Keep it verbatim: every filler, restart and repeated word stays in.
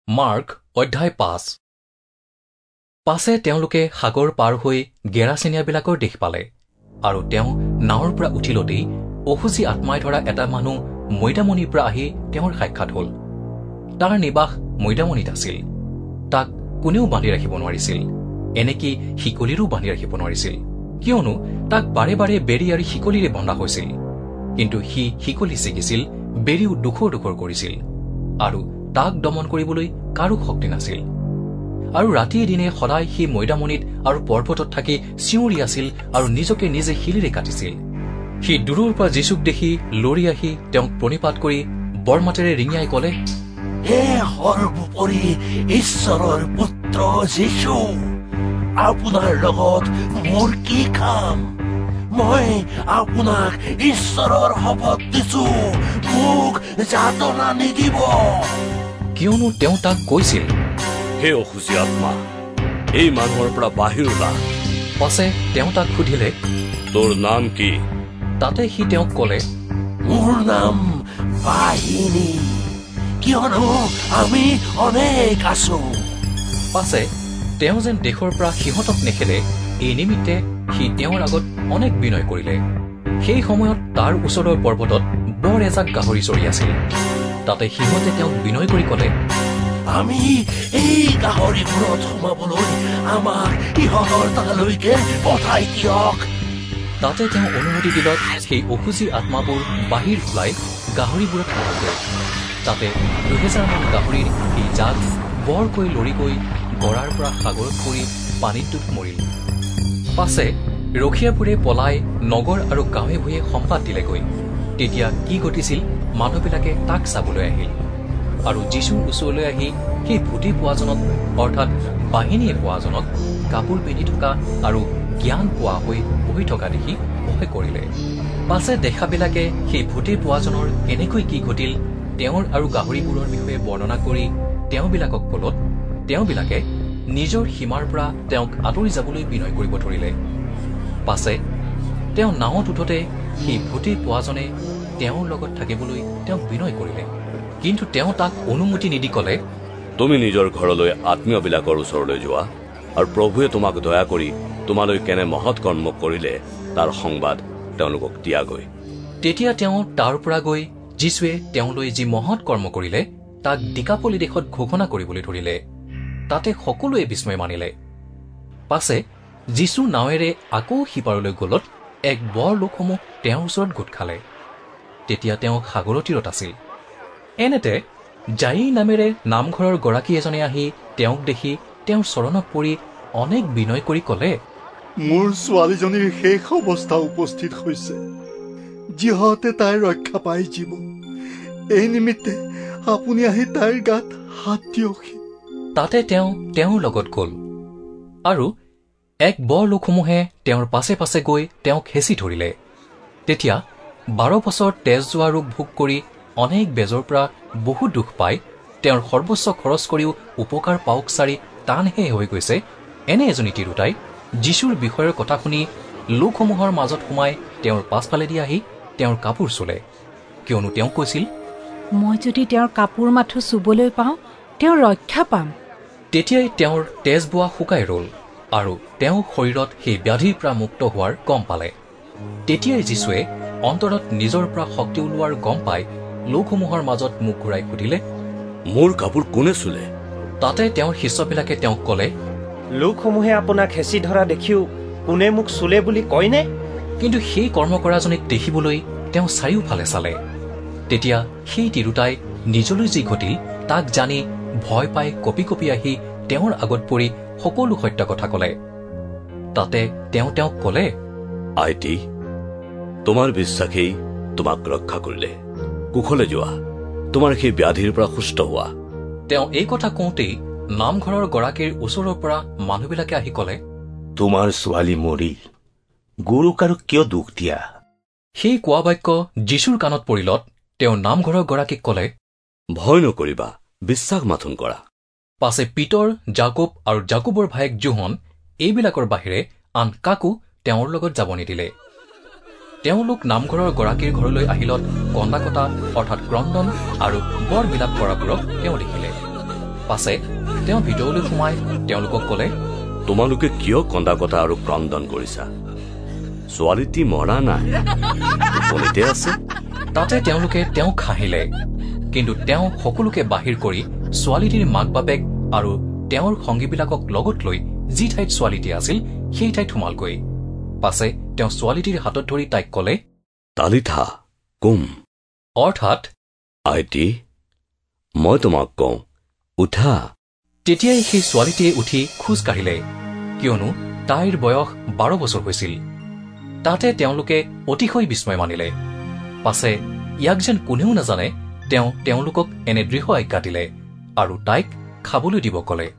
Mark অধ্যায় পাঁচ। পাছে তেওঁলোকে সাগৰ পাৰ হৈ গেৰাচেনীয়াবিলাকৰ দেশ পালে আৰু তেওঁ নাৱৰ পৰা উঠিলতেই অসুচী আত্মাই ধৰা এটা মানুহ মৈদামনিৰ পৰা আহি তেওঁৰ সাক্ষাৎ হল। তাৰ নিবাস মৈদামনিত আছিল। তাক কোনেও বান্ধি ৰাখিব নোৱাৰিছিল, এনেকি শিকলিৰো বান্ধি ৰাখিব নোৱাৰিছিল, কিয়নো তাক বাৰে বাৰে বেৰি আৰু শিকলিৰে বন্ধা হৈছিল। কিন্তু সি শিকলি ছিগিছিল, বেৰিও দুখৰ দুখৰ কৰিছিল, আৰু তাক দমন কৰিবলৈ কাৰো শক্তি নাছিল। আৰু ৰাতিয়ে দিনে সদায় সি মৈদামনিত আৰু পৰ্বতত থাকি চিঞৰি আছিল আৰু নিজকে নিজে শিলেৰে কাটিছিল। সি দূৰৰ পৰা যীচুক দেখি লৰি আহি তেওঁক প্ৰণিপাত কৰি বৰমাতেৰে ৰিঙিয়াই কলে, হে সৰ্বোপৰি ঈশ্বৰৰ পুত্ৰ যীচু, আপোনাৰ লগত মোৰ কি কাম? মই আপোনাক ঈশ্বৰৰ শপত দিছো, মোক যাতনা নিদিব। কিয়নো তেওঁ তাক কৈছিল, হে অসুচী আত্মা, এই মানুহৰ পৰা বাহিৰ ওলা। পাছে তেওঁ তাক সুধিলে, তোৰ নাম কি? তাতে সি তেওঁক কলে, মোৰ নাম বাহিনী, কিয়নো আমি অনেক আছো। পাছে তেওঁ যেন দেশৰ পৰা সিহঁতক নেখেলে, এই নিমিত্তে সি তেওঁৰ আগত অনেক বিনয় কৰিলে। সেই সময়ত তাৰ ওচৰৰ পৰ্বতত বৰ এজাক গাহৰি চৰি আছিল। তাতে সিহঁতে তেওঁক বিনয় কৰি কলে, আমি এই গাহৰিবোৰত সোমাবলৈ আমাক ইহঁতৰ তালৈকে পঠাই দিয়ক। তাতে তেওঁ অনুমতি দিলত সেই অসুচী আত্মাবোৰ বাহিৰ ওলাই গাহৰিবোৰত সোমালগৈ। তাতে দুহেজাৰমান গাহৰিৰ সেই জাক বৰকৈ লৰি গৈ গড়াৰ পৰা সাগৰত পৰি পানীত ডুব মৰিল। পাছে ৰখীয়াবোৰে পলাই নগৰ আৰু গাঁৱে ভূঞে সম্বাদ দিলেগৈ। তেতিয়া কি ঘটিছিল মানুহবিলাকে তাক চাবলৈ আহিল, আৰু যীশুৰ ওচৰলৈ আহি সেই ভূতি পোৱাজনক অৰ্থাৎ বাহিনীয়ে পোৱাজনক কাপোৰ পিন্ধি থকা আৰু জ্ঞান পোৱা হৈ বহি থকা দেখি ভয় কৰিলে। পাছে দেখাবিলাকে সেই ভূতি পোৱাজনৰ কেনেকৈ কি ঘটিল তেওঁৰ আৰু গাহৰিবোৰৰ বিষয়ে বৰ্ণনা কৰি তেওঁবিলাকক কলত তেওঁবিলাকে নিজৰ সীমাৰ পৰা তেওঁক আঁতৰি যাবলৈ বিনয় কৰিব ধৰিলে। পাছে তেওঁ নাৱত উঠোতে সেই ভূতি পোৱাজনে তেওঁৰ লগত থাকিবলৈ তেওঁক বিনয় কৰিলে। কিন্তু তেওঁ তাক অনুমতি নিদি কলে, তুমি নিজৰ ঘৰলৈ আত্মীয়বিলাকৰ ওচৰলৈ যোৱা, আৰু প্ৰভুৱে তোমাক দয়া কৰি তোমালৈ কেনে মহৎ কৰ্ম কৰিলে তাৰ সংবাদ তেওঁলোকক দিয়াগৈ। তেতিয়া তেওঁ তাৰ পৰা গৈ যীশুৱে তেওঁলৈ যি মহৎ কৰ্ম কৰিলে তাক ডিকাপলি দেশত ঘোষণা কৰিবলৈ ধৰিলে। তাতে সকলোৱে বিস্ময় মানিলে। পাছে যীশু নাৱেৰে আকৌ সিপাৰলৈ গলত এক বৰ লোকসমূহ তেওঁৰ ওচৰত গোট খালে। তেতিয়া তেওঁ সাগৰৰ তীৰত আছিল। এনেতে জাই নামেৰে নামঘৰৰ গৰাকী এজনে আহি তেওঁক দেখি তেওঁৰ চৰণত পৰি অনেক বিনয় কৰি কলে, মোৰ ছোৱালীজনীৰ শেষ অৱস্থা উপস্থিত হৈছে, যিহতে তাই ৰক্ষা পাই জীৱ। এই নিমিত্তে আপুনি আহি তাইৰ গাত হাত দিয়কহি। তাতে তেওঁ তেওঁৰ লগত গল, আৰু এক বৰ লোকসমূহে তেওঁৰ পাছে পাছে গৈ তেওঁক হেঁচি ধৰিলে। তেতিয়া বাৰ বছৰ তেজ যোৱা ৰোগ ভোগ কৰি অনেক বেজৰ পৰা বহু দুখ পাই তেওঁৰ সৰ্বোচ্চ খৰচ কৰিও উপকাৰ পাওক চাৰি টানহে হৈ গৈছে এনে এজনী তিৰোতাই যীশুৰ বিষয়ৰ কথা শুনি লোকসমূহৰ মাজত সোমাই তেওঁৰ পাছফালেদি আহি তেওঁৰ কাপোৰ চুলে, কিয়নো তেওঁ কৈছিল, মই যদি তেওঁৰ কাপোৰ মাথো চুবলৈ পাওঁ তেওঁ ৰক্ষা পাম। তেতিয়াই তেওঁৰ তেজ বোৱা শুকাই ৰল, আৰু তেওঁ শৰীৰত সেই ব্যাধিৰ পৰা মুক্ত হোৱাৰ গম পালে। তেতিয়াই যীশুৱে অন্তৰত নিজৰ পৰা শক্তি ওলোৱাৰ গম পাই লোকসমূহৰ মাজত মুখ ঘূৰাই সুধিলে, মোৰ কাপোৰ কোনে চুলে? তাতে তেওঁৰ শিষ্যবিলাকে তেওঁক কলে, লোকসমূহে আপোনাক হেঁচি ধৰা দেখিও কোনে মোক চুলে বুলি কয়নে? কিন্তু সেই কৰ্ম কৰাজনীক দেখিবলৈ তেওঁ চাৰিওফালে চালে। তেতিয়া সেই তিৰোতাই নিজলৈ যি ঘটিল তাক জানি ভয় পাই কঁপি কঁপি আহি তেওঁৰ আগত পৰি সকলো সত্য কথা কলে। তাতে তেওঁ তেওঁক কলে, আইটি, তোমাৰ বিশ্বাসেই তোমাক ৰক্ষা কৰিলে। কুশলে যোৱা, তোমাৰ সেই ব্যাধিৰ পৰা সুস্থ হোৱা। তেওঁ এই কথা কওঁতেই নামঘৰৰ গৰাকীৰ ওচৰৰ পৰা মানুহবিলাকে আহি কলে, তোমাৰ ছোৱালী মৰিল, গুৰুক আৰু কিয় দুখ দিয়া? সেই কোৱা বাক্য যীশুৰ কাণত পৰিলত তেওঁ নামঘৰৰ গৰাকীক কলে, ভয় নকৰিবা, বিশ্বাস মাথোন কৰা। পাছে পিতৰ, জাকোব আৰু জাকোবৰ ভায়েক জোহন এইবিলাকৰ বাহিৰে আন কাকো তেওঁৰ লগত যাব নিদিলে। তেওঁলোক নামঘৰৰ গৰাকীৰ ঘৰলৈ আহিলত কন্দা কটা অৰ্থাৎ ক্ৰন্দন আৰু বৰ বিলাপ কৰাবোৰক তেওঁ দেখিলে। পাছে তেওঁ ভিতৰলৈ সোমাই তেওঁলোকক কলে, তোমালোকে কিয় কন্দা কটা আৰু ক্ৰন্দন কৰিছা? ছোৱালীটি মৰা নাই, টোপনিতে আছে। তাতে তেওঁলোকে তেওঁক হাঁহিলে। কিন্তু তেওঁ সকলোকে বাহিৰ কৰি ছোৱালীটিৰ মাক বাপেক আৰু তেওঁৰ সংগীবিলাকক লগত লৈ যি ঠাইত ছোৱালীটি আছিল সেই ঠাইত সোমালগৈ। পাছে তেওঁ ছোৱালীটিৰ হাতত ধৰি তাইক কলে, তালিথা কুম, অৰ্থাৎ আইটি মই তোমাক কওঁ, উঠা। তেতিয়াই সেই ছোৱালীটিয়ে উঠি খোজ কাঢ়িলে, কিয়নো তাইৰ বয়স বাৰ বছৰ হৈছিল। তাতে তেওঁলোকে অতিশয় বিস্ময় মানিলে। পাছে ইয়াক যেন কোনেও নাজানে তেওঁ তেওঁলোকক এনে দৃঢ় আজ্ঞা দিলে আৰু তাইক খাবলৈ দিব কলে।